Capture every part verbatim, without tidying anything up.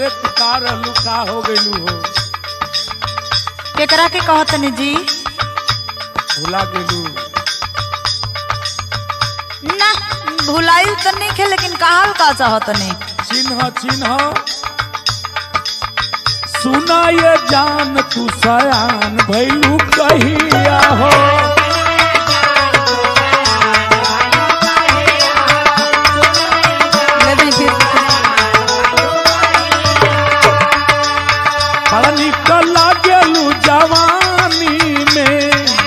अरे तू का रहलू का हो गइलू हो केकरा के कहतनी जी भुला गेलू ना भुलाइल तो नहीं खे लेकिन कहल का चाहतनी चिन्ह चिन्ह सुना ये जान तू सयान भैलू कहिया हो बड़ा निकल गेलू जवानी में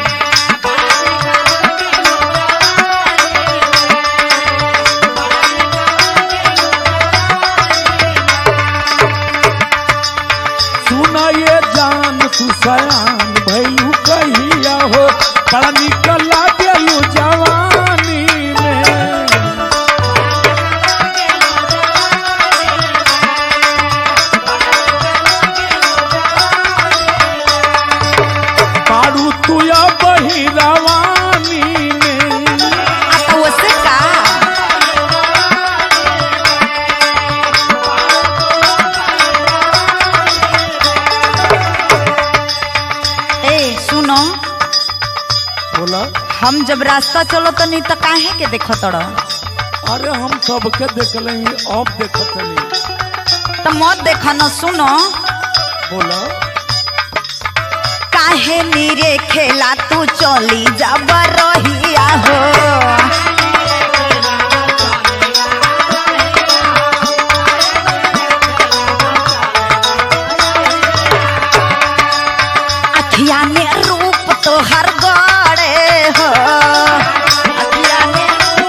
सुना ये जान तू सयान भैलू कहिया हो बड़ा निकल गेलू जवानी में पारू तुया बही रवानी में उससे का ए सुनो बोला हम जब रास्ता चलो तो नहीं तो काहे के देखो तोड़ अरे हम सबके देखले ही अब देखत नहीं तो मत देखा न सुनो बोला काहे नीरे खेला तू चली जब रहिया हो अखिया में रूप तो हर गड़े हो अखिया में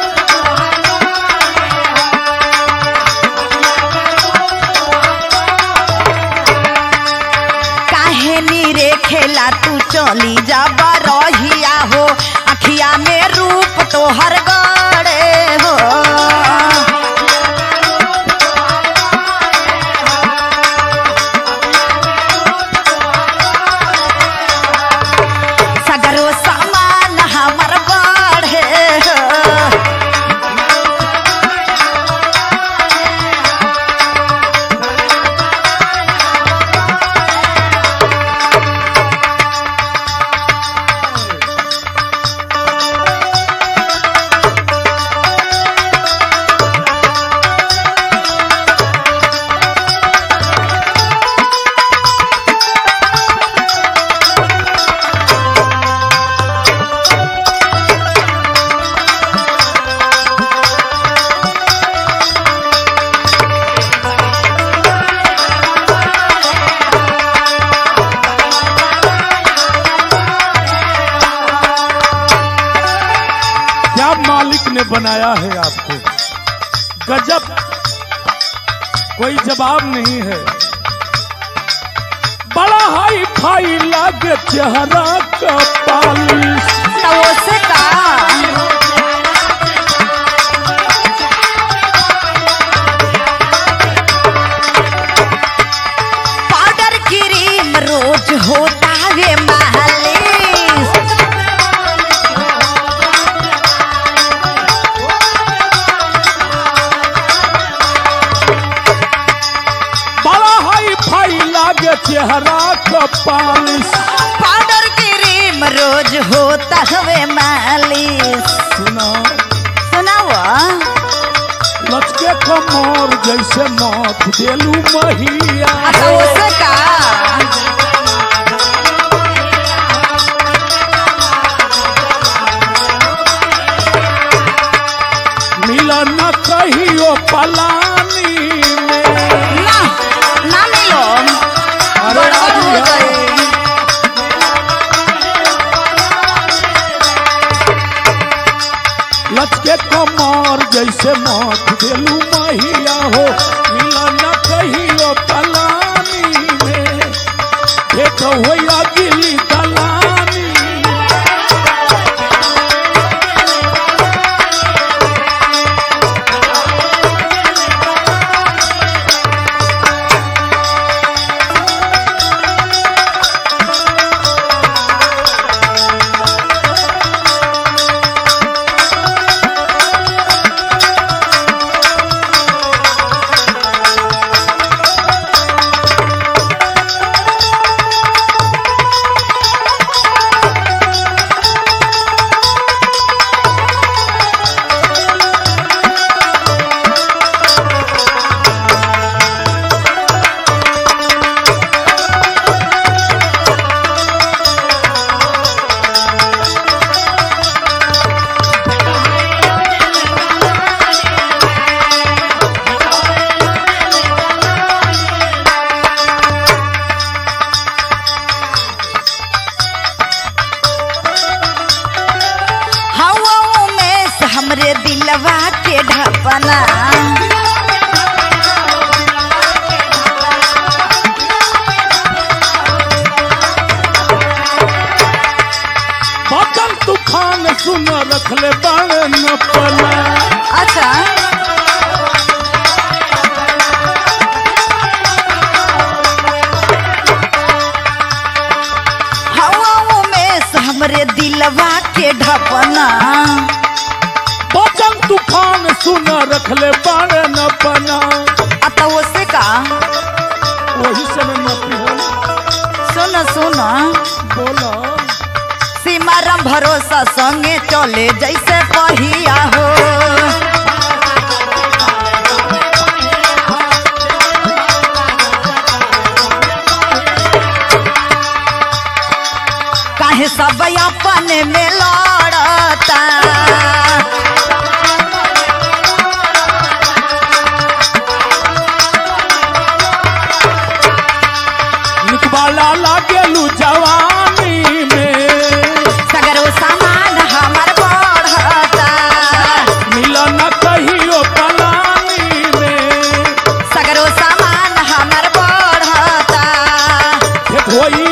काहे नीरे खेला तू चली जब रहिया हो अखिया में रूप तो हर गड़े हो सगरो सामान हमर बढ़े हो क्या मालिक ने बनाया है आपको गजब कोई जवाब नहीं है बड़ा हाई फाई लागे चेहरा का पालिश तो उससे का पाउडर क्रीम रोज होता है मालिश बड़ा हाई फाई लागे चेहरा का पालिश पाउडर क्रीम रोज होता है मालिश सुना सुनाओ लचके कमर जैसे मौत देलू महिया तो उससे का मिला न कहियो पलानी में ना ना मिलो अरे गड़बड़ हो अभी गई लचके कमर जैसे मौत देलू महिया हो मिला न कहियो पलानी में एक होया गिली दलानी दिलवा के ढपना। बादल तूफान सुन रखले बाण न पला। अच्छा हवा में हमरे दिलवा के ढपना। बादल तूफान सुन रखले बाण न पला। अत वो से का वही समय न सुन सुन बोला सीमाराम भरोसा संगे चले जैसे पहिया हो। काहे सब अपने में लड़ता। निकबाला लागेलू जवानी में। सगरो सामान हमर बढ़ता। मिलन कहियो पलानी में। सगरो सामान हमर बढ़ता। होई